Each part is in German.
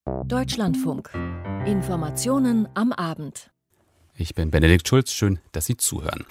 Deutschlandfunk. Informationen am Abend. Ich bin Benedikt Schulz, schön, dass Sie zuhören.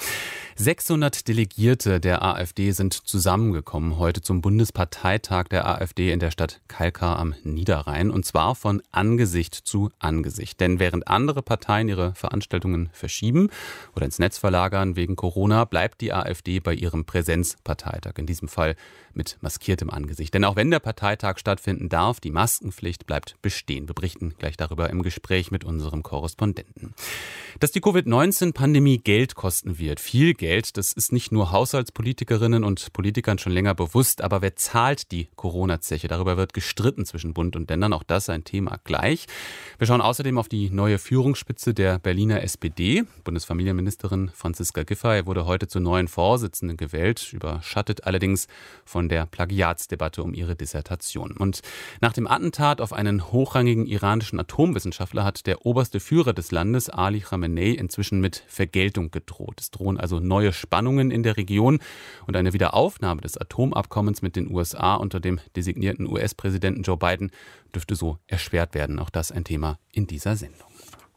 600 Delegierte der AfD sind zusammengekommen heute zum Bundesparteitag der AfD in der Stadt Kalkar am Niederrhein. Und zwar von Angesicht zu Angesicht. Denn während andere Parteien ihre Veranstaltungen verschieben oder ins Netz verlagern wegen Corona, bleibt die AfD bei ihrem Präsenzparteitag. In diesem Fall mit maskiertem Angesicht. Denn auch wenn der Parteitag stattfinden darf, die Maskenpflicht bleibt bestehen. Wir berichten gleich darüber im Gespräch mit unserem Korrespondenten. Dass die Covid-19-Pandemie Geld kosten wird, viel Geld, das ist nicht nur Haushaltspolitikerinnen und Politikern schon länger bewusst. Aber wer zahlt die Corona-Zeche? Darüber wird gestritten zwischen Bund und Ländern. Auch das ein Thema gleich. Wir schauen außerdem auf die neue Führungsspitze der Berliner SPD. Bundesfamilienministerin Franziska Giffey wurde heute zur neuen Vorsitzenden gewählt, überschattet allerdings von der Plagiatsdebatte um ihre Dissertation. Und nach dem Attentat auf einen hochrangigen iranischen Atomwissenschaftler hat der oberste Führer des Landes, Ali Khamenei, inzwischen mit Vergeltung gedroht. Es drohen also neue Spannungen in der Region und eine Wiederaufnahme des Atomabkommens mit den USA unter dem designierten US-Präsidenten Joe Biden dürfte so erschwert werden. Auch das ein Thema in dieser Sendung.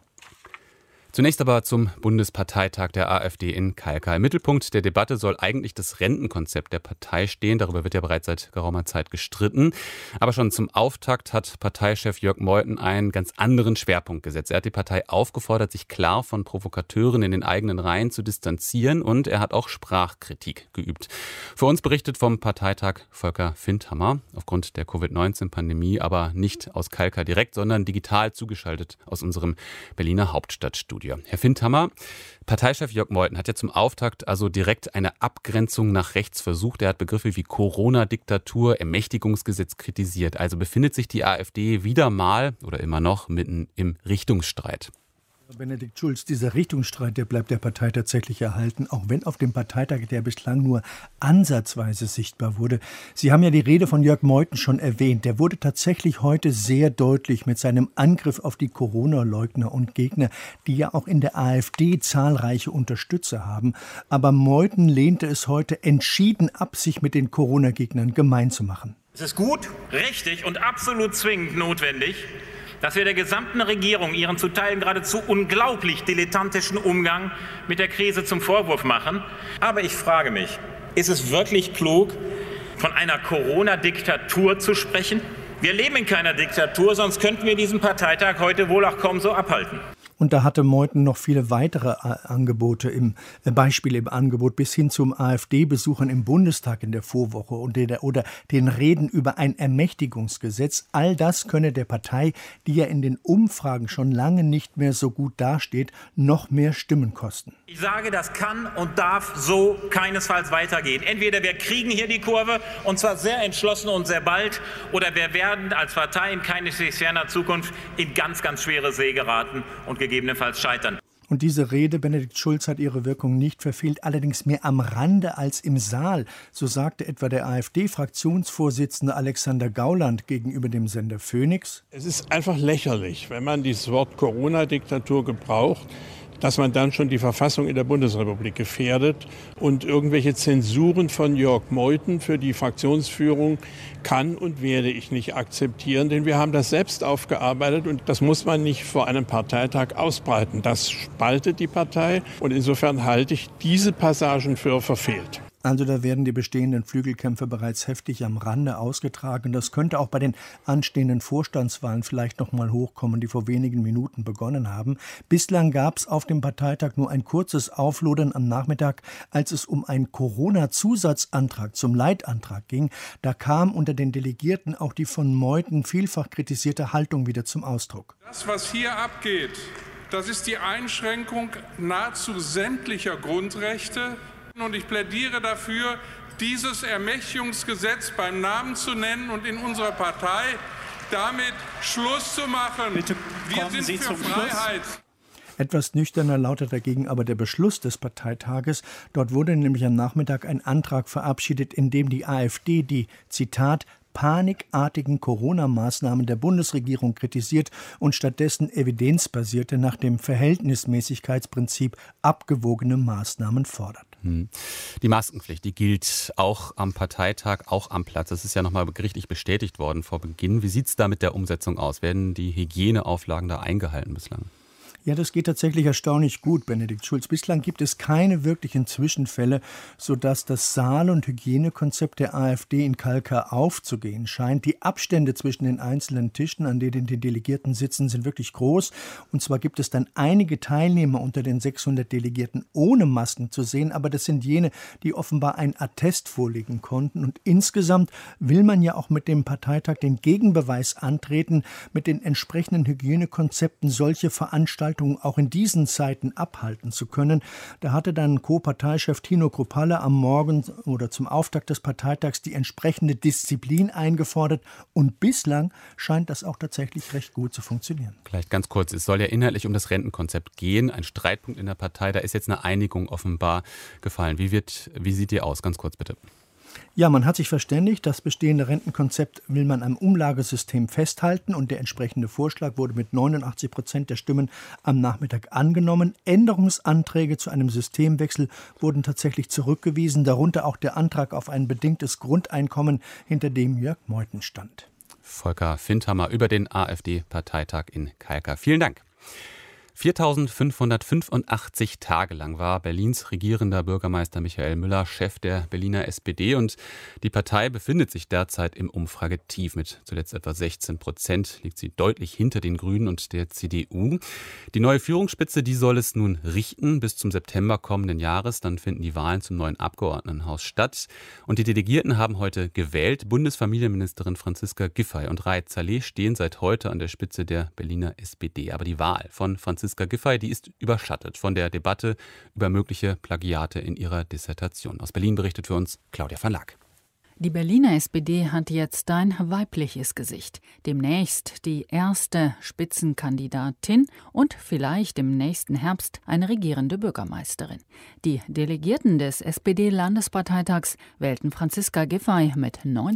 Zunächst aber zum Bundesparteitag der AfD in Kalkar. Im Mittelpunkt der Debatte soll eigentlich das Rentenkonzept der Partei stehen. Darüber wird ja bereits seit geraumer Zeit gestritten. Aber schon zum Auftakt hat Parteichef Jörg Meuthen einen ganz anderen Schwerpunkt gesetzt. Er hat die Partei aufgefordert, sich klar von Provokateuren in den eigenen Reihen zu distanzieren, und er hat auch Sprachkritik geübt. Für uns berichtet vom Parteitag Volker Findhammer, aufgrund der Covid-19-Pandemie aber nicht aus Kalkar direkt, sondern digital zugeschaltet aus unserem Berliner Hauptstadtstudio. Herr Findhammer, Parteichef Jörg Meuthen hat ja zum Auftakt also direkt eine Abgrenzung nach rechts versucht. Er hat Begriffe wie Corona-Diktatur, Ermächtigungsgesetz kritisiert. Also befindet sich die AfD wieder mal oder immer noch mitten im Richtungsstreit. Benedikt Schulz, dieser Richtungsstreit, der bleibt der Partei tatsächlich erhalten, auch wenn auf dem Parteitag der bislang nur ansatzweise sichtbar wurde. Sie haben ja die Rede von Jörg Meuthen schon erwähnt. Der wurde tatsächlich heute sehr deutlich mit seinem Angriff auf die Corona-Leugner und Gegner, die ja auch in der AfD zahlreiche Unterstützer haben. Aber Meuthen lehnte es heute entschieden ab, sich mit den Corona-Gegnern gemein zu machen. Es ist gut, richtig und absolut zwingend notwendig, dass wir der gesamten Regierung ihren zu Teilen geradezu unglaublich dilettantischen Umgang mit der Krise zum Vorwurf machen. Aber ich frage mich, ist es wirklich klug, von einer Corona-Diktatur zu sprechen? Wir leben in keiner Diktatur, sonst könnten wir diesen Parteitag heute wohl auch kaum so abhalten. Und da hatte Meuthen noch viele weitere Beispiele im Angebot, bis hin zum AfD-Besuchern im Bundestag in der Vorwoche oder den Reden über ein Ermächtigungsgesetz. All das könne der Partei, die ja in den Umfragen schon lange nicht mehr so gut dasteht, noch mehr Stimmen kosten. Ich sage, das kann und darf so keinesfalls weitergehen. Entweder wir kriegen hier die Kurve, und zwar sehr entschlossen und sehr bald, oder wir werden als Partei in keineswegs ferner Zukunft in ganz, ganz schwere See geraten und gegebenenfalls scheitern. Und diese Rede, Benedikt Schulz, hat ihre Wirkung nicht verfehlt, allerdings mehr am Rande als im Saal. So sagte etwa der AfD-Fraktionsvorsitzende Alexander Gauland gegenüber dem Sender Phoenix: Es ist einfach lächerlich, wenn man dieses Wort Corona-Diktatur gebraucht, dass man dann schon die Verfassung in der Bundesrepublik gefährdet, und irgendwelche Zensuren von Jörg Meuthen für die Fraktionsführung kann und werde ich nicht akzeptieren, denn wir haben das selbst aufgearbeitet und das muss man nicht vor einem Parteitag ausbreiten. Das spaltet die Partei, und insofern halte ich diese Passagen für verfehlt. Also da werden die bestehenden Flügelkämpfe bereits heftig am Rande ausgetragen. Das könnte auch bei den anstehenden Vorstandswahlen vielleicht noch mal hochkommen, die vor wenigen Minuten begonnen haben. Bislang gab es auf dem Parteitag nur ein kurzes Auflodern am Nachmittag, als es um einen Corona-Zusatzantrag zum Leitantrag ging. Da kam unter den Delegierten auch die von Meuthen vielfach kritisierte Haltung wieder zum Ausdruck. Das, was hier abgeht, das ist die Einschränkung nahezu sämtlicher Grundrechte. Und ich plädiere dafür, dieses Ermächtigungsgesetz beim Namen zu nennen und in unserer Partei damit Schluss zu machen. Bitte wir kommen sind Sie für zum Freiheit. Schluss. Etwas nüchterner lautet dagegen aber der Beschluss des Parteitages. Dort wurde nämlich am Nachmittag ein Antrag verabschiedet, in dem die AfD die, Zitat, panikartigen Corona-Maßnahmen der Bundesregierung kritisiert und stattdessen evidenzbasierte, nach dem Verhältnismäßigkeitsprinzip abgewogene Maßnahmen fordert. Die Maskenpflicht, die gilt auch am Parteitag, auch am Platz. Das ist ja nochmal gerichtlich bestätigt worden vor Beginn. Wie sieht es da mit der Umsetzung aus? Werden die Hygieneauflagen da eingehalten bislang? Ja, das geht tatsächlich erstaunlich gut, Benedikt Schulz. Bislang gibt es keine wirklichen Zwischenfälle, sodass das Saal- und Hygienekonzept der AfD in Kalkar aufzugehen scheint. Die Abstände zwischen den einzelnen Tischen, an denen die Delegierten sitzen, sind wirklich groß. Und zwar gibt es dann einige Teilnehmer unter den 600 Delegierten ohne Masken zu sehen, aber das sind jene, die offenbar ein Attest vorlegen konnten. Und insgesamt will man ja auch mit dem Parteitag den Gegenbeweis antreten, mit den entsprechenden Hygienekonzepten solche Veranstaltungen auch in diesen Zeiten abhalten zu können. Da hatte dann Co-Parteichef Tino Kruppalla am Morgen oder zum Auftakt des Parteitags die entsprechende Disziplin eingefordert. Und bislang scheint das auch tatsächlich recht gut zu funktionieren. Vielleicht ganz kurz, es soll ja inhaltlich um das Rentenkonzept gehen. Ein Streitpunkt in der Partei, da ist jetzt eine Einigung offenbar gefallen. Wie sieht die aus? Ganz kurz bitte. Ja, man hat sich verständigt, das bestehende Rentenkonzept will man am Umlagesystem festhalten und der entsprechende Vorschlag wurde mit 89% der Stimmen am Nachmittag angenommen. Änderungsanträge zu einem Systemwechsel wurden tatsächlich zurückgewiesen, darunter auch der Antrag auf ein bedingtes Grundeinkommen, hinter dem Jörg Meuthen stand. Volker Findhammer über den AfD-Parteitag in Kalkar. Vielen Dank. 4.585 Tage lang war Berlins regierender Bürgermeister Michael Müller Chef der Berliner SPD und die Partei befindet sich derzeit im Umfragetief. Mit zuletzt etwa 16% liegt sie deutlich hinter den Grünen und der CDU. Die neue Führungsspitze, die soll es nun richten bis zum September kommenden Jahres. Dann finden die Wahlen zum neuen Abgeordnetenhaus statt. Und die Delegierten haben heute gewählt. Bundesfamilienministerin Franziska Giffey und Raed Saleh stehen seit heute an der Spitze der Berliner SPD. Aber die Wahl von Franziska Giffey, die ist überschattet von der Debatte über mögliche Plagiate in ihrer Dissertation. Aus Berlin berichtet für uns Claudia van Laak. Die Berliner SPD hat jetzt ein weibliches Gesicht. Demnächst die erste Spitzenkandidatin und vielleicht im nächsten Herbst eine regierende Bürgermeisterin. Die Delegierten des SPD-Landesparteitags wählten Franziska Giffey mit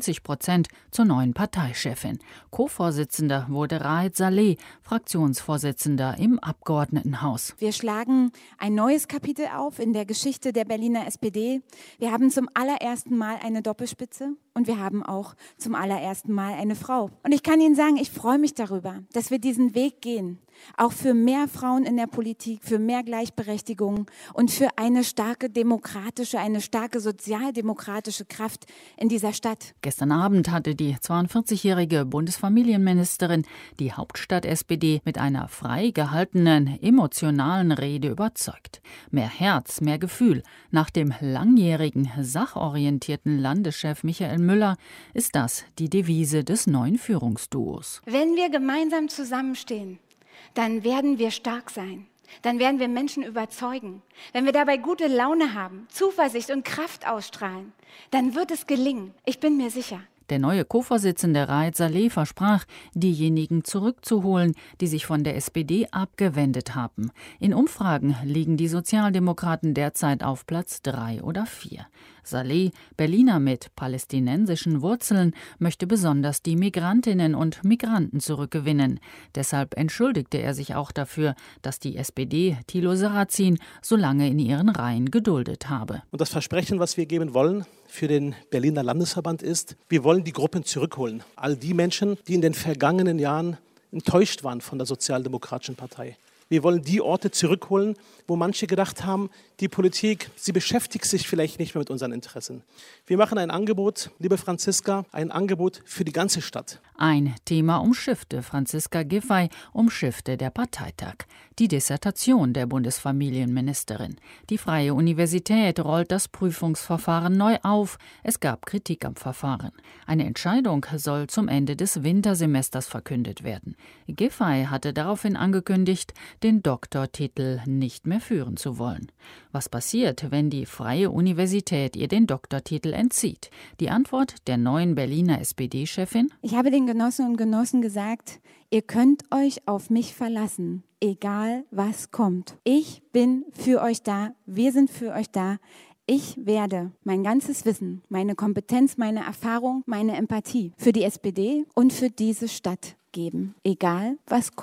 90% zur neuen Parteichefin. Co-Vorsitzender wurde Raed Saleh, Fraktionsvorsitzender im Abgeordnetenhaus. Wir schlagen ein neues Kapitel auf in der Geschichte der Berliner SPD. Wir haben zum allerersten Mal eine Doppelspitze. Und wir haben auch zum allerersten Mal eine Frau. Und ich kann Ihnen sagen, ich freue mich darüber, dass wir diesen Weg gehen. Auch für mehr Frauen in der Politik, für mehr Gleichberechtigung und für eine starke demokratische, eine starke sozialdemokratische Kraft in dieser Stadt. Gestern Abend hatte die 42-jährige Bundesfamilienministerin die Hauptstadt-SPD mit einer frei gehaltenen, emotionalen Rede überzeugt. Mehr Herz, mehr Gefühl. Nach dem langjährigen, sachorientierten Landeschef Michael Müller ist das die Devise des neuen Führungsduos. Wenn wir gemeinsam zusammenstehen, dann werden wir stark sein. Dann werden wir Menschen überzeugen. Wenn wir dabei gute Laune haben, Zuversicht und Kraft ausstrahlen, dann wird es gelingen. Ich bin mir sicher. Der neue Co-Vorsitzende Raed Saleh versprach, diejenigen zurückzuholen, die sich von der SPD abgewendet haben. In Umfragen liegen die Sozialdemokraten derzeit auf Platz 3 oder 4. Saleh, Berliner mit palästinensischen Wurzeln, möchte besonders die Migrantinnen und Migranten zurückgewinnen. Deshalb entschuldigte er sich auch dafür, dass die SPD Thilo Sarrazin so lange in ihren Reihen geduldet habe. Und das Versprechen, was wir geben wollen für den Berliner Landesverband ist, wir wollen die Gruppen zurückholen. All die Menschen, die in den vergangenen Jahren enttäuscht waren von der Sozialdemokratischen Partei. Wir wollen die Orte zurückholen, wo manche gedacht haben, die Politik, sie beschäftigt sich vielleicht nicht mehr mit unseren Interessen. Wir machen ein Angebot, liebe Franziska, ein Angebot für die ganze Stadt. Ein Thema umschiffte Franziska Giffey, umschiffte der Parteitag. Die Dissertation der Bundesfamilienministerin. Die Freie Universität rollt das Prüfungsverfahren neu auf. Es gab Kritik am Verfahren. Eine Entscheidung soll zum Ende des Wintersemesters verkündet werden. Giffey hatte daraufhin angekündigt, den Doktortitel nicht mehr führen zu wollen. Was passiert, wenn die Freie Universität ihr den Doktortitel entzieht? Die Antwort der neuen Berliner SPD-Chefin? Ich habe den Genossinnen und Genossen gesagt, ihr könnt euch auf mich verlassen, egal was kommt. Ich bin für euch da, wir sind für euch da. Ich werde mein ganzes Wissen, meine Kompetenz, meine Erfahrung, meine Empathie für die SPD und für diese Stadt geben, egal was kommt.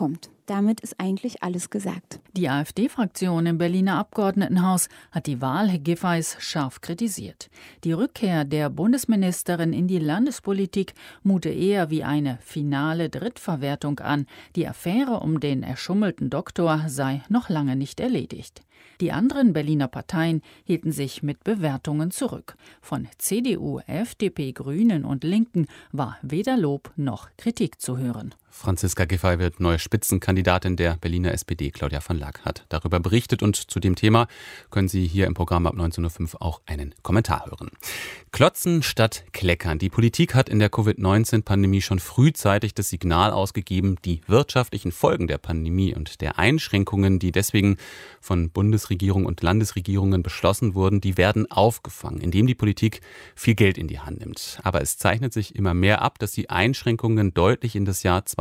Damit ist eigentlich alles gesagt. Die AfD-Fraktion im Berliner Abgeordnetenhaus hat die Wahl Giffey's scharf kritisiert. Die Rückkehr der Bundesministerin in die Landespolitik mute eher wie eine finale Drittverwertung an. Die Affäre um den erschummelten Doktor sei noch lange nicht erledigt. Die anderen Berliner Parteien hielten sich mit Bewertungen zurück. Von CDU, FDP, Grünen und Linken war weder Lob noch Kritik zu hören. Franziska Giffey wird neue Spitzenkandidatin der Berliner SPD. Claudia von Lack hat darüber berichtet und zu dem Thema können Sie hier im Programm ab 19.05 Uhr auch einen Kommentar hören. Klotzen statt Kleckern. Die Politik hat in der Covid-19-Pandemie schon frühzeitig das Signal ausgegeben, die wirtschaftlichen Folgen der Pandemie und der Einschränkungen, die deswegen von Bundesregierung und Landesregierungen beschlossen wurden, die werden aufgefangen, indem die Politik viel Geld in die Hand nimmt. Aber es zeichnet sich immer mehr ab, dass die Einschränkungen deutlich in das Jahr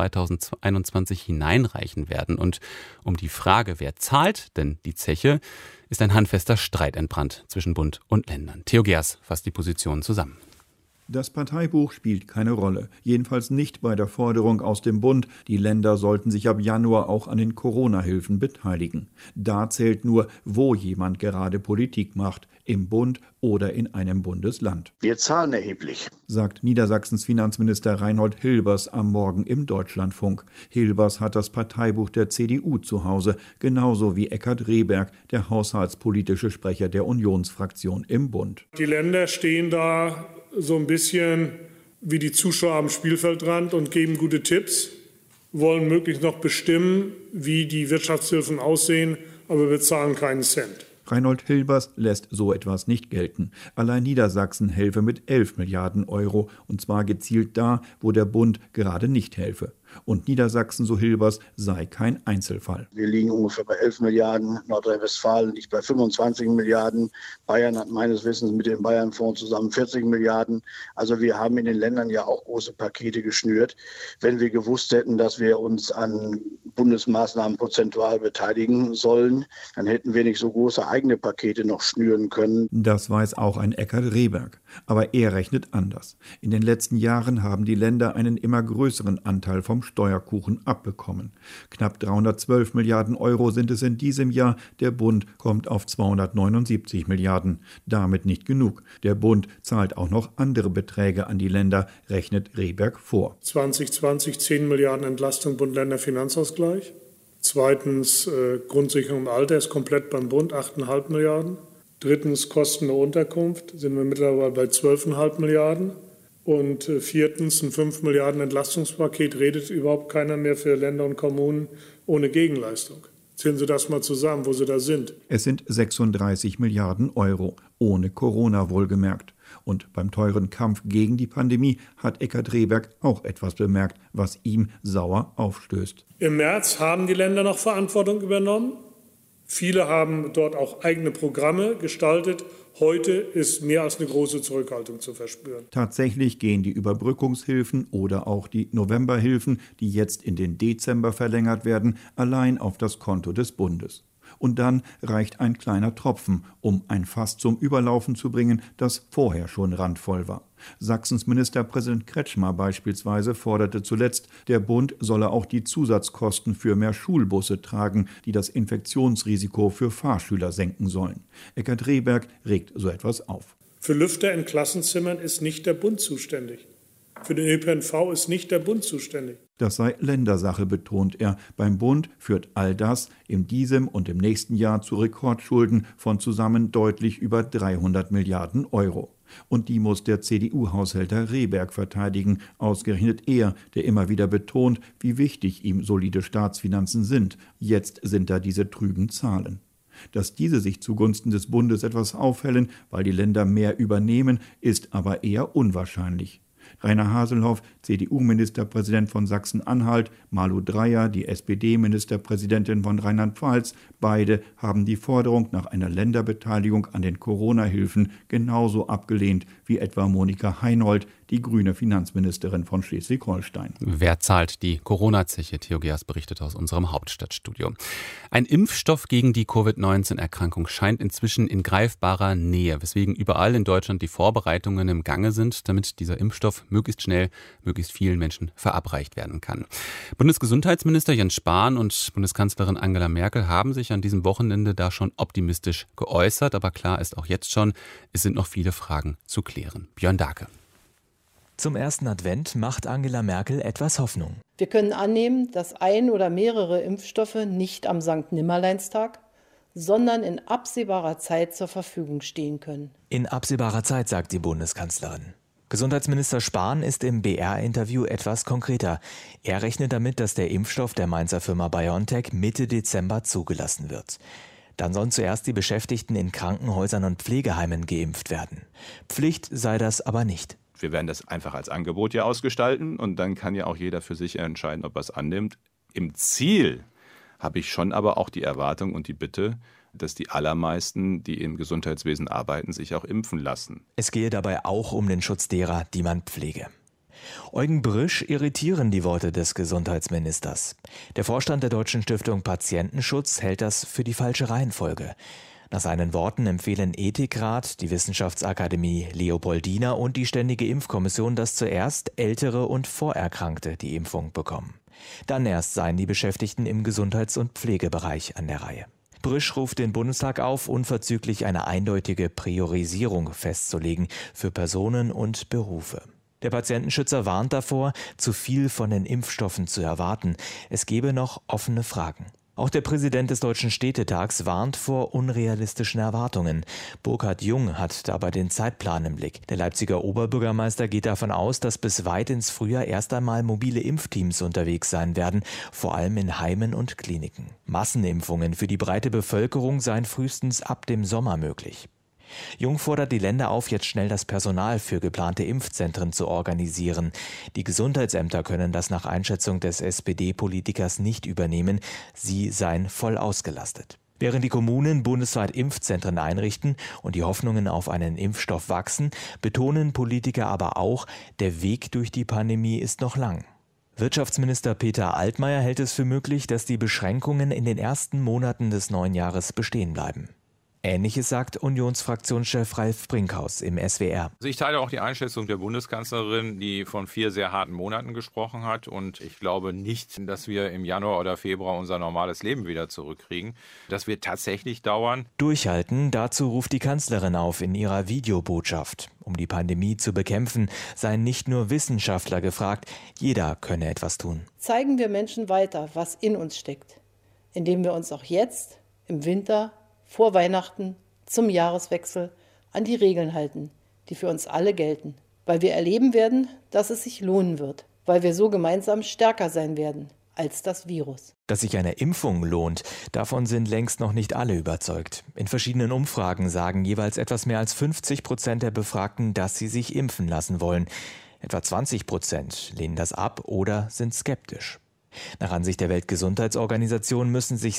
2021 hineinreichen werden. Und um die Frage, wer zahlt denn die Zeche, ist ein handfester Streit entbrannt zwischen Bund und Ländern. Theo Gers fasst die Positionen zusammen. Das Parteibuch spielt keine Rolle, jedenfalls nicht bei der Forderung aus dem Bund, die Länder sollten sich ab Januar auch an den Corona-Hilfen beteiligen. Da zählt nur, wo jemand gerade Politik macht, im Bund oder in einem Bundesland. Wir zahlen erheblich, sagt Niedersachsens Finanzminister Reinhold Hilbers am Morgen im Deutschlandfunk. Hilbers hat das Parteibuch der CDU zu Hause, genauso wie Eckhard Rehberg, der haushaltspolitische Sprecher der Unionsfraktion im Bund. Die Länder stehen da so ein bisschen wie die Zuschauer am Spielfeldrand und geben gute Tipps, wollen möglichst noch bestimmen, wie die Wirtschaftshilfen aussehen, aber wir zahlen keinen Cent. Reinhold Hilbers lässt so etwas nicht gelten. Allein Niedersachsen helfe mit 11 Milliarden Euro, und zwar gezielt da, wo der Bund gerade nicht helfe. Und Niedersachsen, so Hilbers, sei kein Einzelfall. Wir liegen ungefähr bei 11 Milliarden, Nordrhein-Westfalen liegt bei 25 Milliarden, Bayern hat meines Wissens mit dem Bayern-Fonds zusammen 40 Milliarden. Also wir haben in den Ländern ja auch große Pakete geschnürt. Wenn wir gewusst hätten, dass wir uns an Bundesmaßnahmen prozentual beteiligen sollen, dann hätten wir nicht so große eigene Pakete noch schnüren können. Das weiß auch ein Eckhard Rehberg. Aber er rechnet anders. In den letzten Jahren haben die Länder einen immer größeren Anteil vom Steuerkuchen abbekommen. Knapp 312 Milliarden Euro sind es in diesem Jahr. Der Bund kommt auf 279 Milliarden. Damit nicht genug. Der Bund zahlt auch noch andere Beträge an die Länder, rechnet Rehberg vor. 2020 10 Milliarden Entlastung Bund-Länder-Finanzausgleich. Zweitens Grundsicherung im Alter ist komplett beim Bund, 8,5 Milliarden. Drittens Kosten der Unterkunft, sind wir mittlerweile bei 12,5 Milliarden. Und viertens, ein 5 Milliarden Entlastungspaket, redet überhaupt keiner mehr für Länder und Kommunen ohne Gegenleistung. Zählen Sie das mal zusammen, wo Sie da sind. Es sind 36 Milliarden Euro, ohne Corona wohlgemerkt. Und beim teuren Kampf gegen die Pandemie hat Eckhard Rehberg auch etwas bemerkt, was ihm sauer aufstößt. Im März haben die Länder noch Verantwortung übernommen. Viele haben dort auch eigene Programme gestaltet. Heute ist mehr als eine große Zurückhaltung zu verspüren. Tatsächlich gehen die Überbrückungshilfen oder auch die Novemberhilfen, die jetzt in den Dezember verlängert werden, allein auf das Konto des Bundes. Und dann reicht ein kleiner Tropfen, um ein Fass zum Überlaufen zu bringen, das vorher schon randvoll war. Sachsens Ministerpräsident Kretschmer beispielsweise forderte zuletzt, der Bund solle auch die Zusatzkosten für mehr Schulbusse tragen, die das Infektionsrisiko für Fahrschüler senken sollen. Eckhard Rehberg regt so etwas auf. Für Lüfter in Klassenzimmern ist nicht der Bund zuständig. Für den ÖPNV ist nicht der Bund zuständig. Das sei Ländersache, betont er. Beim Bund führt all das in diesem und im nächsten Jahr zu Rekordschulden von zusammen deutlich über 300 Milliarden Euro. Und die muss der CDU-Haushälter Rehberg verteidigen, ausgerechnet er, der immer wieder betont, wie wichtig ihm solide Staatsfinanzen sind. Jetzt sind da diese trüben Zahlen. Dass diese sich zugunsten des Bundes etwas aufhellen, weil die Länder mehr übernehmen, ist aber eher unwahrscheinlich. Rainer Haselhoff, CDU-Ministerpräsident von Sachsen-Anhalt, Malu Dreyer, die SPD-Ministerpräsidentin von Rheinland-Pfalz, beide haben die Forderung nach einer Länderbeteiligung an den Corona-Hilfen genauso abgelehnt wie etwa Monika Heinold, die grüne Finanzministerin von Schleswig-Holstein. Wer zahlt die Corona-Zeche? Theo Geas berichtet aus unserem Hauptstadtstudio. Ein Impfstoff gegen die Covid-19-Erkrankung scheint inzwischen in greifbarer Nähe, weswegen überall in Deutschland die Vorbereitungen im Gange sind, damit dieser Impfstoff möglichst schnell, möglichst vielen Menschen verabreicht werden kann. Bundesgesundheitsminister Jens Spahn und Bundeskanzlerin Angela Merkel haben sich an diesem Wochenende da schon optimistisch geäußert, aber klar ist auch jetzt schon, es sind noch viele Fragen zu klären. Björn Dake. Zum ersten Advent macht Angela Merkel etwas Hoffnung. Wir können annehmen, dass ein oder mehrere Impfstoffe nicht am Sankt-Nimmerleinstag, sondern in absehbarer Zeit zur Verfügung stehen können. In absehbarer Zeit, sagt die Bundeskanzlerin. Gesundheitsminister Spahn ist im BR-Interview etwas konkreter. Er rechnet damit, dass der Impfstoff der Mainzer Firma BioNTech Mitte Dezember zugelassen wird. Dann sollen zuerst die Beschäftigten in Krankenhäusern und Pflegeheimen geimpft werden. Pflicht sei das aber nicht. Wir werden das einfach als Angebot ja ausgestalten und dann kann ja auch jeder für sich entscheiden, ob er es annimmt. Im Ziel habe ich schon aber auch die Erwartung und die Bitte, dass die allermeisten, die im Gesundheitswesen arbeiten, sich auch impfen lassen. Es gehe dabei auch um den Schutz derer, die man pflege. Eugen Brüsch irritieren die Worte des Gesundheitsministers. Der Vorstand der Deutschen Stiftung Patientenschutz hält das für die falsche Reihenfolge. Nach seinen Worten empfehlen Ethikrat, die Wissenschaftsakademie Leopoldina und die Ständige Impfkommission, dass zuerst Ältere und Vorerkrankte die Impfung bekommen. Dann erst seien die Beschäftigten im Gesundheits- und Pflegebereich an der Reihe. Brüsch ruft den Bundestag auf, unverzüglich eine eindeutige Priorisierung festzulegen für Personen und Berufe. Der Patientenschützer warnt davor, zu viel von den Impfstoffen zu erwarten. Es gebe noch offene Fragen. Auch der Präsident des Deutschen Städtetags warnt vor unrealistischen Erwartungen. Burkhard Jung hat dabei den Zeitplan im Blick. Der Leipziger Oberbürgermeister geht davon aus, dass bis weit ins Frühjahr erst einmal mobile Impfteams unterwegs sein werden, vor allem in Heimen und Kliniken. Massenimpfungen für die breite Bevölkerung seien frühestens ab dem Sommer möglich. Jung fordert die Länder auf, jetzt schnell das Personal für geplante Impfzentren zu organisieren. Die Gesundheitsämter können das nach Einschätzung des SPD-Politikers nicht übernehmen. Sie seien voll ausgelastet. Während die Kommunen bundesweit Impfzentren einrichten und die Hoffnungen auf einen Impfstoff wachsen, betonen Politiker aber auch, der Weg durch die Pandemie ist noch lang. Wirtschaftsminister Peter Altmaier hält es für möglich, dass die Beschränkungen in den ersten Monaten des neuen Jahres bestehen bleiben. Ähnliches sagt Unionsfraktionschef Ralf Brinkhaus im SWR. Also ich teile auch die Einschätzung der Bundeskanzlerin, die von 4 sehr harten Monaten gesprochen hat. Und ich glaube nicht, dass wir im Januar oder Februar unser normales Leben wieder zurückkriegen. Das wird tatsächlich dauern. Durchhalten, dazu ruft die Kanzlerin auf in ihrer Videobotschaft. Um die Pandemie zu bekämpfen, seien nicht nur Wissenschaftler gefragt, jeder könne etwas tun. Zeigen wir Menschen weiter, was in uns steckt, indem wir uns auch jetzt im Winter vor Weihnachten, zum Jahreswechsel, an die Regeln halten, die für uns alle gelten. Weil wir erleben werden, dass es sich lohnen wird. Weil wir so gemeinsam stärker sein werden als das Virus. Dass sich eine Impfung lohnt, davon sind längst noch nicht alle überzeugt. In verschiedenen Umfragen sagen jeweils etwas mehr als 50% der Befragten, dass sie sich impfen lassen wollen. Etwa 20% lehnen das ab oder sind skeptisch. Nach Ansicht der Weltgesundheitsorganisation müssen sich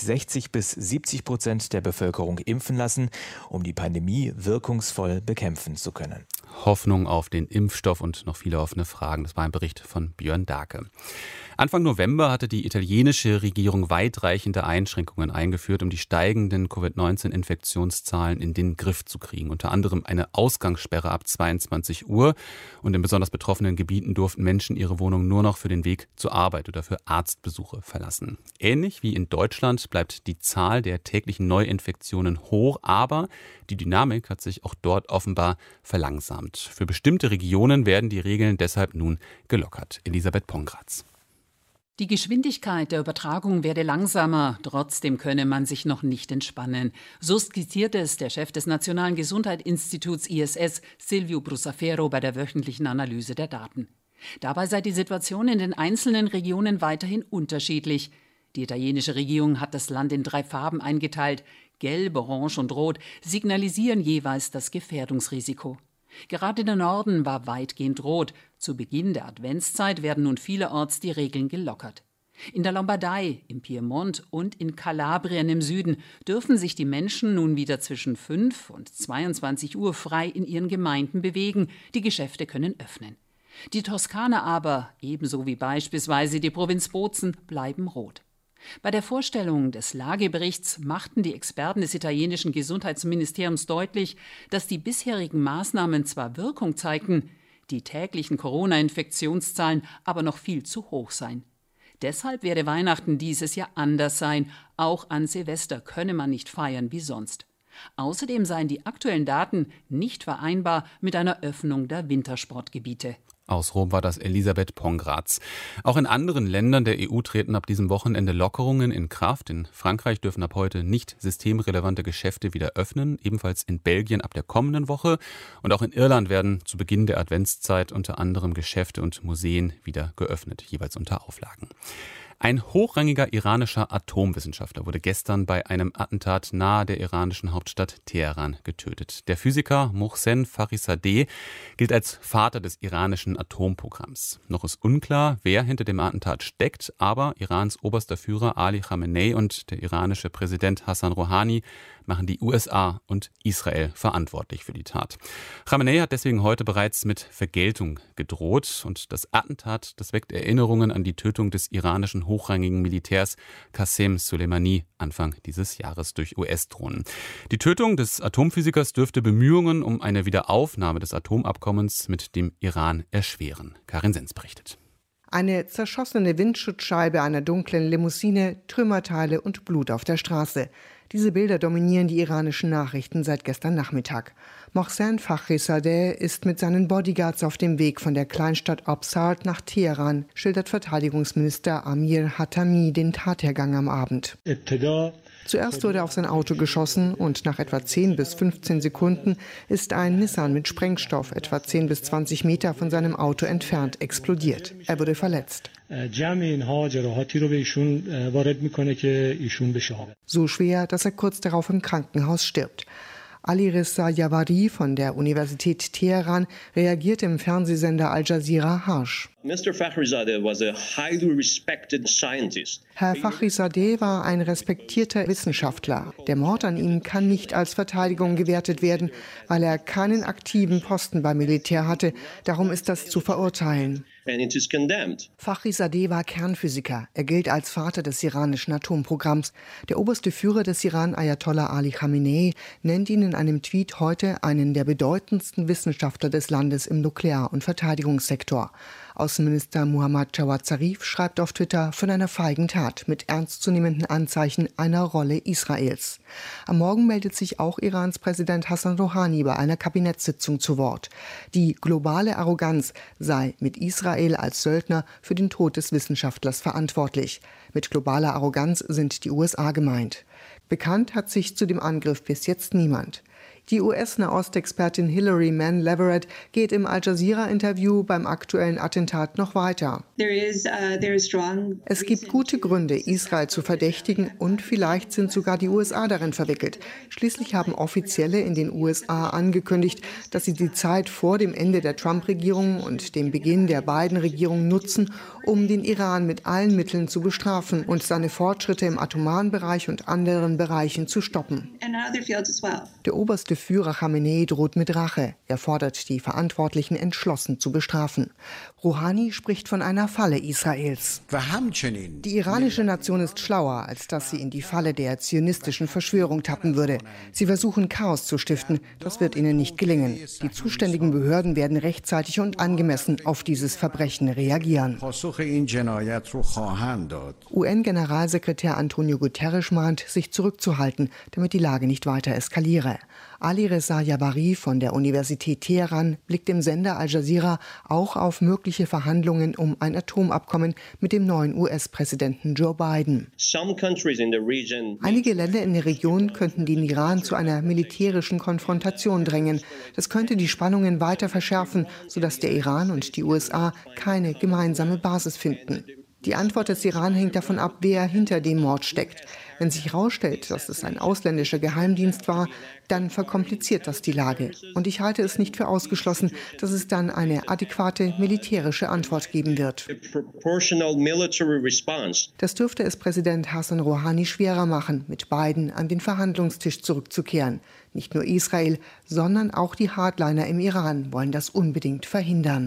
60-70% der Bevölkerung impfen lassen, um die Pandemie wirkungsvoll bekämpfen zu können. Hoffnung auf den Impfstoff und noch viele offene Fragen. Das war ein Bericht von Björn Dake. Anfang November hatte die italienische Regierung weitreichende Einschränkungen eingeführt, um die steigenden Covid-19-Infektionszahlen in den Griff zu kriegen. Unter anderem eine Ausgangssperre ab 22 Uhr. Und in besonders betroffenen Gebieten durften Menschen ihre Wohnung nur noch für den Weg zur Arbeit oder für Arztbesuche verlassen. Ähnlich wie in Deutschland bleibt die Zahl der täglichen Neuinfektionen hoch, aber die Dynamik hat sich auch dort offenbar verlangsamt. Für bestimmte Regionen werden die Regeln deshalb nun gelockert. Elisabeth Pongratz. Die Geschwindigkeit der Übertragung werde langsamer, trotzdem könne man sich noch nicht entspannen. So skizziert es der Chef des Nationalen Gesundheitsinstituts ISS, Silvio Brusaferro, bei der wöchentlichen Analyse der Daten. Dabei sei die Situation in den einzelnen Regionen weiterhin unterschiedlich. Die italienische Regierung hat das Land in 3 Farben eingeteilt. Gelb, Orange und Rot signalisieren jeweils das Gefährdungsrisiko. Gerade der Norden war weitgehend rot. Zu Beginn der Adventszeit werden nun vielerorts die Regeln gelockert. In der Lombardei, im Piemont und in Kalabrien im Süden dürfen sich die Menschen nun wieder zwischen 5 und 22 Uhr frei in ihren Gemeinden bewegen. Die Geschäfte können öffnen. Die Toskana aber, ebenso wie beispielsweise die Provinz Bozen, bleiben rot. Bei der Vorstellung des Lageberichts machten die Experten des italienischen Gesundheitsministeriums deutlich, dass die bisherigen Maßnahmen zwar Wirkung zeigten, die täglichen Corona-Infektionszahlen aber noch viel zu hoch seien. Deshalb werde Weihnachten dieses Jahr anders sein. Auch an Silvester könne man nicht feiern wie sonst. Außerdem seien die aktuellen Daten nicht vereinbar mit einer Öffnung der Wintersportgebiete. Aus Rom war das Elisabeth Pongratz. Auch in anderen Ländern der EU treten ab diesem Wochenende Lockerungen in Kraft. In Frankreich dürfen ab heute nicht systemrelevante Geschäfte wieder öffnen, ebenfalls in Belgien ab der kommenden Woche. Und auch in Irland werden zu Beginn der Adventszeit unter anderem Geschäfte und Museen wieder geöffnet, jeweils unter Auflagen. Ein hochrangiger iranischer Atomwissenschaftler wurde gestern bei einem Attentat nahe der iranischen Hauptstadt Teheran getötet. Der Physiker Mohsen Fakhrizadeh gilt als Vater des iranischen Atomprogramms. Noch ist unklar, wer hinter dem Attentat steckt, aber Irans oberster Führer Ali Khamenei und der iranische Präsident Hassan Rouhani machen die USA und Israel verantwortlich für die Tat. Khamenei hat deswegen heute bereits mit Vergeltung gedroht und das Attentat, das weckt Erinnerungen an die Tötung des iranischen hochrangigen Militärs Qasem Soleimani Anfang dieses Jahres durch US-Drohnen. Die Tötung des Atomphysikers dürfte Bemühungen um eine Wiederaufnahme des Atomabkommens mit dem Iran erschweren. Karin Sens berichtet. Eine zerschossene Windschutzscheibe einer dunklen Limousine, Trümmerteile und Blut auf der Straße. Diese Bilder dominieren die iranischen Nachrichten seit gestern Nachmittag. Mohsen Fakhrizadeh ist mit seinen Bodyguards auf dem Weg von der Kleinstadt Absard nach Teheran, schildert Verteidigungsminister Amir Hatami den Tathergang am Abend. Zuerst wurde auf sein Auto geschossen und nach etwa 10 bis 15 Sekunden ist ein Nissan mit Sprengstoff etwa 10 bis 20 Meter von seinem Auto entfernt explodiert. Er wurde verletzt. So schwer, dass er kurz darauf im Krankenhaus stirbt. Alireza Jawari von der Universität Teheran reagierte im Fernsehsender Al Jazeera harsch. Herr Fakhrizadeh war ein respektierter Wissenschaftler. Der Mord an ihm kann nicht als Verteidigung gewertet werden, weil er keinen aktiven Posten beim Militär hatte. Darum ist das zu verurteilen. Fakhrizadeh war Kernphysiker. Er gilt als Vater des iranischen Atomprogramms. Der oberste Führer des Iran, Ayatollah Ali Khamenei, nennt ihn in einem Tweet heute einen der bedeutendsten Wissenschaftler des Landes im Nuklear- und Verteidigungssektor. Außenminister Mohammad Jawad Zarif schreibt auf Twitter von einer feigen Tat mit ernstzunehmenden Anzeichen einer Rolle Israels. Am Morgen meldet sich auch Irans Präsident Hassan Rouhani bei einer Kabinettssitzung zu Wort. Die globale Arroganz sei mit Israel als Söldner für den Tod des Wissenschaftlers verantwortlich. Mit globaler Arroganz sind die USA gemeint. Bekannt hat sich zu dem Angriff bis jetzt niemand. Die US-Nahostexpertin Hilary Mann Leverett geht im Al Jazeera-Interview beim aktuellen Attentat noch weiter. Es gibt gute Gründe, Israel zu verdächtigen und vielleicht sind sogar die USA darin verwickelt. Schließlich haben Offizielle in den USA angekündigt, dass sie die Zeit vor dem Ende der Trump-Regierung und dem Beginn der Biden-Regierung nutzen, um den Iran mit allen Mitteln zu bestrafen und seine Fortschritte im atomaren Bereich und anderen Bereichen zu stoppen. Der oberste Führer Khamenei droht mit Rache. Er fordert die Verantwortlichen entschlossen zu bestrafen. Rouhani spricht von einer Falle Israels. Die iranische Nation ist schlauer, als dass sie in die Falle der zionistischen Verschwörung tappen würde. Sie versuchen Chaos zu stiften. Das wird ihnen nicht gelingen. Die zuständigen Behörden werden rechtzeitig und angemessen auf dieses Verbrechen reagieren. UN-Generalsekretär Antonio Guterres mahnt, sich zurückzuhalten, damit die Lage nicht weiter eskaliere. Alireza Jawari von der Universität Teheran blickt im Sender Al Jazeera auch auf mögliche Verhandlungen um ein Atomabkommen mit dem neuen US-Präsidenten Joe Biden. Einige Länder in der Region könnten den Iran zu einer militärischen Konfrontation drängen. Das könnte die Spannungen weiter verschärfen, sodass der Iran und die USA keine gemeinsame Basis finden. Die Antwort des Iran hängt davon ab, wer hinter dem Mord steckt. Wenn sich herausstellt, dass es ein ausländischer Geheimdienst war, dann verkompliziert das die Lage. Und ich halte es nicht für ausgeschlossen, dass es dann eine adäquate militärische Antwort geben wird. Das dürfte es Präsident Hassan Rouhani schwerer machen, mit Biden an den Verhandlungstisch zurückzukehren. Nicht nur Israel, sondern auch die Hardliner im Iran wollen das unbedingt verhindern.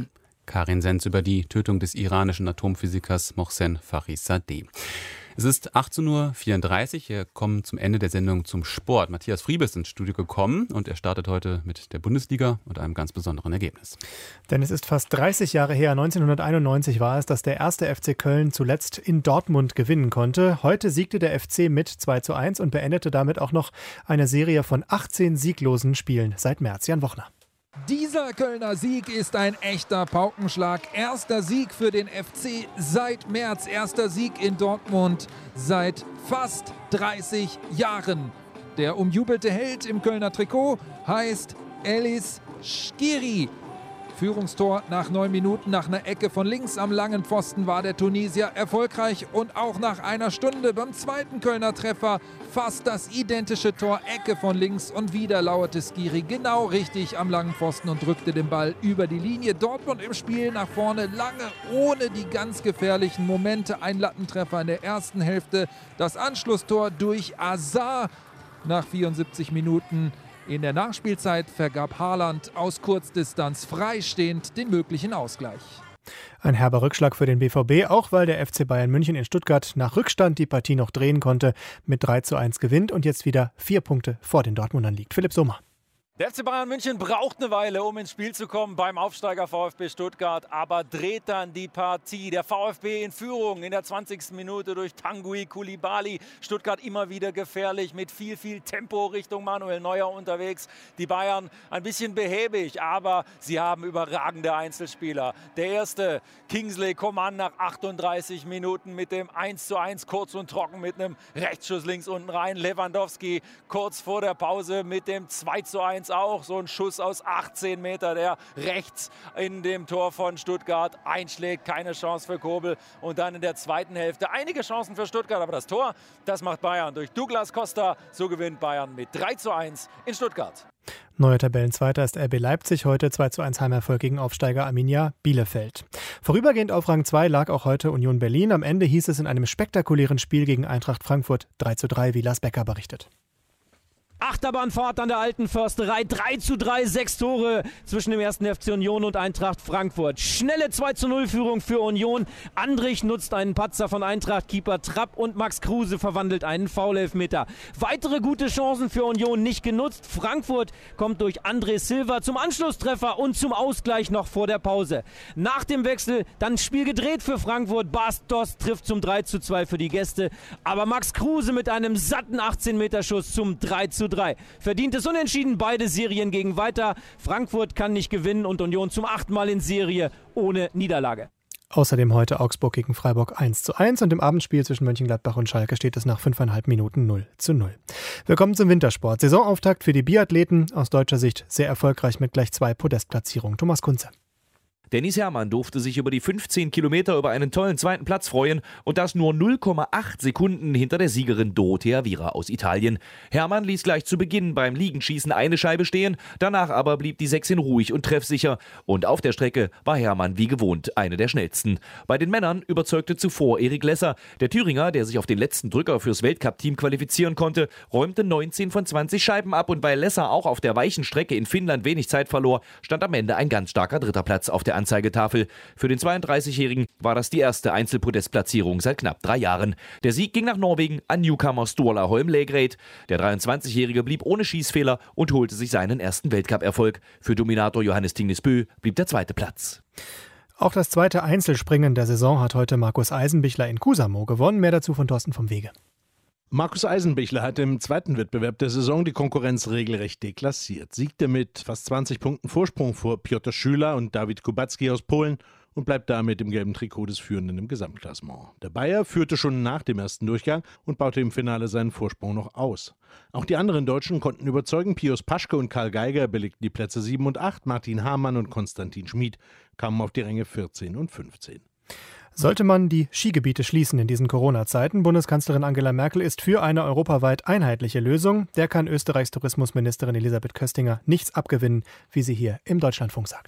Karin Senz über die Tötung des iranischen Atomphysikers Mohsen Fakhrizadeh. Es ist 18.34 Uhr. Wir kommen zum Ende der Sendung zum Sport. Matthias Friebe ist ins Studio gekommen und er startet heute mit der Bundesliga und einem ganz besonderen Ergebnis. Denn es ist fast 30 Jahre her, 1991 war es, dass der erste FC Köln zuletzt in Dortmund gewinnen konnte. Heute siegte der FC mit 2:1 und beendete damit auch noch eine Serie von 18 sieglosen Spielen seit März. Jan Wochner. Dieser Kölner Sieg ist ein echter Paukenschlag. Erster Sieg für den FC seit März. Erster Sieg in Dortmund seit fast 30 Jahren. Der umjubelte Held im Kölner Trikot heißt Elis Skiri. Führungstor nach 9 Minuten nach einer Ecke von links am langen Pfosten war der Tunesier erfolgreich und auch nach einer Stunde beim zweiten Kölner Treffer fast das identische Tor, Ecke von links und wieder lauerte Skiri genau richtig am langen Pfosten und drückte den Ball über die Linie. Dortmund im Spiel nach vorne, lange ohne die ganz gefährlichen Momente. Ein Lattentreffer in der ersten Hälfte, das Anschlusstor durch Azar nach 74 Minuten. In der Nachspielzeit vergab Haaland aus Kurzdistanz freistehend den möglichen Ausgleich. Ein herber Rückschlag für den BVB, auch weil der FC Bayern München in Stuttgart nach Rückstand die Partie noch drehen konnte, mit 3:1 gewinnt und jetzt wieder 4 Punkte vor den Dortmundern liegt. Philipp Sommer. Der FC Bayern München braucht eine Weile, um ins Spiel zu kommen beim Aufsteiger VfB Stuttgart, aber dreht dann die Partie. Der VfB in Führung in der 20. Minute durch Tanguy Coulibaly. Stuttgart immer wieder gefährlich mit viel Tempo Richtung Manuel Neuer unterwegs. Die Bayern ein bisschen behäbig, aber sie haben überragende Einzelspieler. Der erste, Kingsley Coman nach 38 Minuten mit dem 1:1 kurz und trocken mit einem Rechtsschuss links unten rein. Lewandowski kurz vor der Pause mit dem 2:1 auch, so ein Schuss aus 18 Meter, der rechts in dem Tor von Stuttgart einschlägt. Keine Chance für Kobel. Und dann in der zweiten Hälfte einige Chancen für Stuttgart, aber das Tor, das macht Bayern durch Douglas Costa. So gewinnt Bayern mit 3:1 in Stuttgart. Neuer Tabellenzweiter ist RB Leipzig, heute 2:1 Heimerfolg gegen Aufsteiger Arminia Bielefeld. Vorübergehend auf Rang 2 lag auch heute Union Berlin. Am Ende hieß es in einem spektakulären Spiel gegen Eintracht Frankfurt 3:3, wie Lars Becker berichtet. Achterbahnfahrt an der alten Försterei, 3:3, 6 Tore zwischen dem 1. FC Union und Eintracht Frankfurt. Schnelle 2:0-Führung für Union. Andrich nutzt einen Patzer von Eintracht, Keeper Trapp und Max Kruse verwandelt einen Foul-Elfmeter. Weitere gute Chancen für Union nicht genutzt. Frankfurt kommt durch André Silva zum Anschlusstreffer und zum Ausgleich noch vor der Pause. Nach dem Wechsel dann Spiel gedreht für Frankfurt. Bastos trifft zum 3:2 für die Gäste, aber Max Kruse mit einem satten 18-Meter-Schuss zum 3:3. Verdientes Unentschieden, beide Serien gegen weiter. Frankfurt kann nicht gewinnen und Union zum 8. Mal in Serie ohne Niederlage. Außerdem heute Augsburg gegen Freiburg 1:1 und im Abendspiel zwischen Mönchengladbach und Schalke steht es nach 5,5 Minuten 0:0. Wir kommen zum Wintersport. Saisonauftakt für die Biathleten, aus deutscher Sicht sehr erfolgreich mit gleich 2 Podestplatzierungen. Thomas Kunze. Dennis Herrmann durfte sich über die 15 Kilometer über einen tollen 2. Platz freuen und das nur 0,8 Sekunden hinter der Siegerin Dorothea Viera aus Italien. Herrmann ließ gleich zu Beginn beim Liegenschießen eine Scheibe stehen, danach aber blieb die Sächsin ruhig und treffsicher und auf der Strecke war Herrmann wie gewohnt eine der schnellsten. Bei den Männern überzeugte zuvor Erik Lesser. Der Thüringer, der sich auf den letzten Drücker fürs Weltcup-Team qualifizieren konnte, räumte 19 von 20 Scheiben ab und weil Lesser auch auf der weichen Strecke in Finnland wenig Zeit verlor, stand am Ende ein ganz starker 3. Platz auf der Anzeigetafel. Für den 32-Jährigen war das die erste Einzelpodestplatzierung seit knapp 3 Jahren. Der Sieg ging nach Norwegen an Newcomer Sturla Holm Lægreid. Der 23-Jährige blieb ohne Schießfehler und holte sich seinen ersten Weltcup-Erfolg. Für Dominator Johannes Tingnes-Bö blieb der 2. Platz. Auch das zweite Einzelspringen der Saison hat heute Markus Eisenbichler in Kuusamo gewonnen. Mehr dazu von Thorsten vom Wege. Markus Eisenbichler hat im zweiten Wettbewerb der Saison die Konkurrenz regelrecht deklassiert. Siegte mit fast 20 Punkten Vorsprung vor Piotr Schüler und Dawid Kubacki aus Polen und bleibt damit im gelben Trikot des Führenden im Gesamtklassement. Der Bayer führte schon nach dem ersten Durchgang und baute im Finale seinen Vorsprung noch aus. Auch die anderen Deutschen konnten überzeugen. Pius Paschke und Karl Geiger belegten die Plätze 7 und 8. Martin Hamann und Konstantin Schmid kamen auf die Ränge 14 und 15. Sollte man die Skigebiete schließen in diesen Corona-Zeiten? Bundeskanzlerin Angela Merkel ist für eine europaweit einheitliche Lösung. Der kann Österreichs Tourismusministerin Elisabeth Köstinger nichts abgewinnen, wie sie hier im Deutschlandfunk sagt.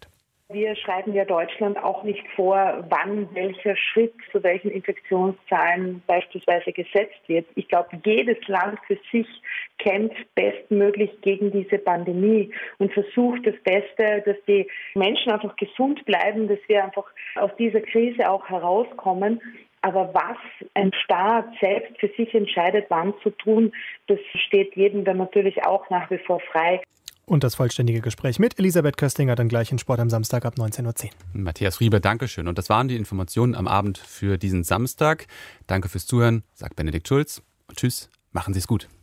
Wir schreiben ja Deutschland auch nicht vor, wann welcher Schritt zu welchen Infektionszahlen beispielsweise gesetzt wird. Ich glaube, jedes Land für sich kämpft bestmöglich gegen diese Pandemie und versucht das Beste, dass die Menschen einfach gesund bleiben, dass wir einfach aus dieser Krise auch herauskommen. Aber was ein Staat selbst für sich entscheidet, wann zu tun, das steht jedem dann natürlich auch nach wie vor frei. Und das vollständige Gespräch mit Elisabeth Köstinger dann gleich in Sport am Samstag ab 19:10 Uhr. Matthias Riebe, Dankeschön. Und das waren die Informationen am Abend für diesen Samstag. Danke fürs Zuhören, sagt Benedikt Schulz. Und tschüss, machen Sie es gut.